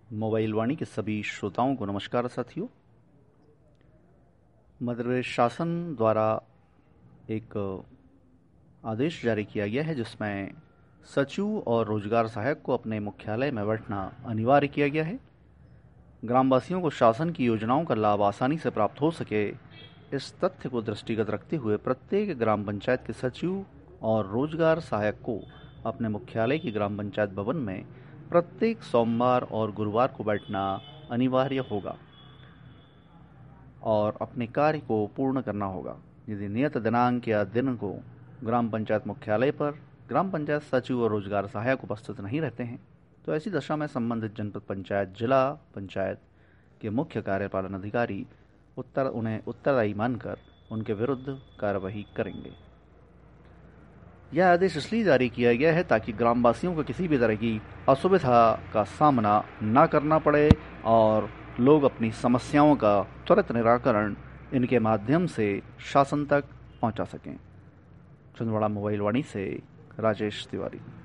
Mobile वाणी के सभी श्रोताओं को नमस्कार साथियों। मध्य प्रदेश शासन द्वारा एक आदेश जारी किया गया है जिसमें सचिव और रोजगार सहायक को अपने मुख्यालय में बैठना अनिवार्य किया गया है। ग्रामवासियों को शासन की योजनाओं का लाभ आसानी से प्राप्त हो सके, इस तथ्य को दृष्टिगत रखते हुए प्रत्येक ग्राम पंचायत के सचिव और रोजगार सहायक को अपने मुख्यालय की ग्राम पंचायत भवन में प्रत्येक सोमवार और गुरुवार को बैठना अनिवार्य होगा और अपने कार्य को पूर्ण करना होगा। यदि नियत दिनांक या दिन को ग्राम पंचायत मुख्यालय पर ग्राम पंचायत सचिव और रोजगार सहायक उपस्थित नहीं रहते हैं तो ऐसी दशा में संबंधित जनपद पंचायत जिला पंचायत के मुख्य कार्यपालन अधिकारी उन्हें उत्तरदायी मानकर उनके विरुद्ध कार्रवाई करेंगे। यह आदेश इसलिए जारी किया गया है ताकि ग्रामवासियों को किसी भी तरह की असुविधा का सामना न करना पड़े और लोग अपनी समस्याओं का त्वरित निराकरण इनके माध्यम से शासन तक पहुंचा सकें। छिंदवाड़ा मोबाइल वाणी से राजेश तिवारी।